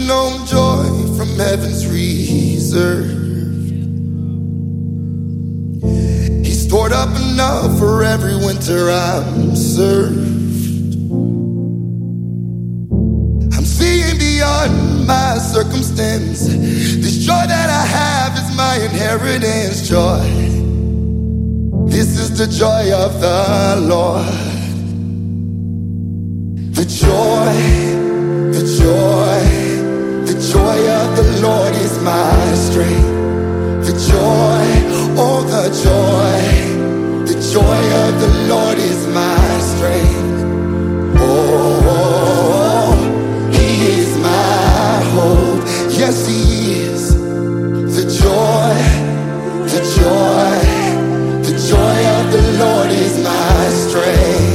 unknown joy from heaven's reserve. He stored up enough for every winter I'm served. I'm seeing beyond my circumstance. This joy that I have is my inheritance. Joy, this is the joy of the Lord. The joy, the joy, the joy of the Lord is my strength. The joy, oh the joy of the Lord is my strength. Oh, He is my hope. Yes, He is. The joy, the joy, the joy of the Lord is my strength.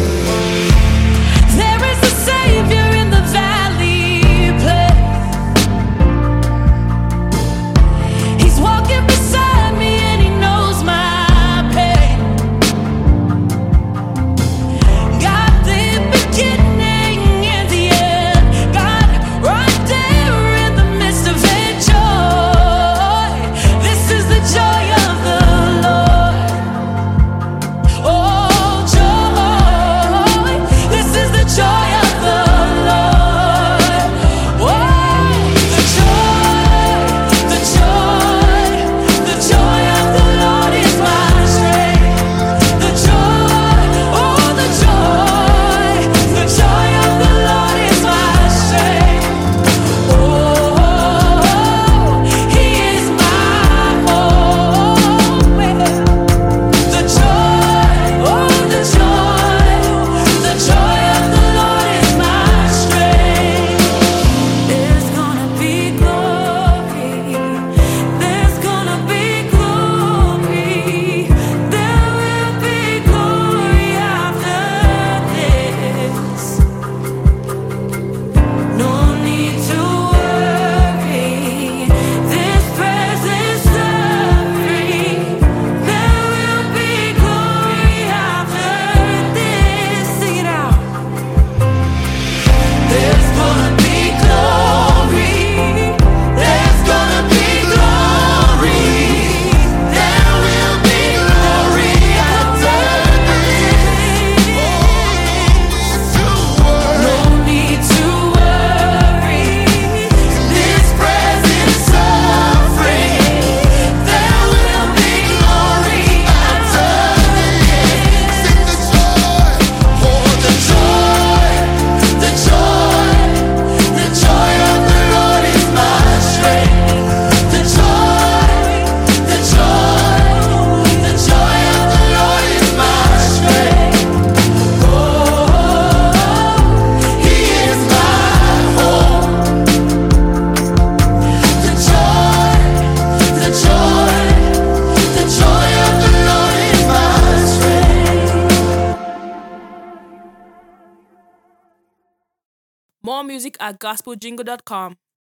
More music at gospeljingle.com.